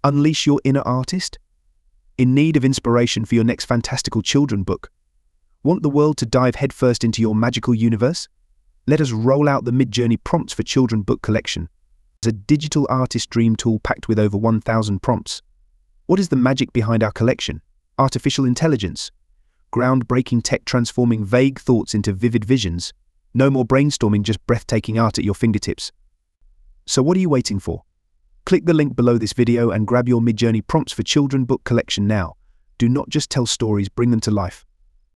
Unleash your inner artist? In need of inspiration for your next fantastical children book? Want the world to dive headfirst into your magical universe? Let us roll out the Midjourney Prompts for Children book collection. It's a digital artist dream tool packed with over 1,000 prompts. What is the magic behind our collection? Artificial intelligence. Groundbreaking tech transforming vague thoughts into vivid visions. No more brainstorming, just breathtaking art at your fingertips. So what are you waiting for? Click the link below this video and grab your Midjourney Prompts for Children book collection now. Do not just tell stories, bring them to life.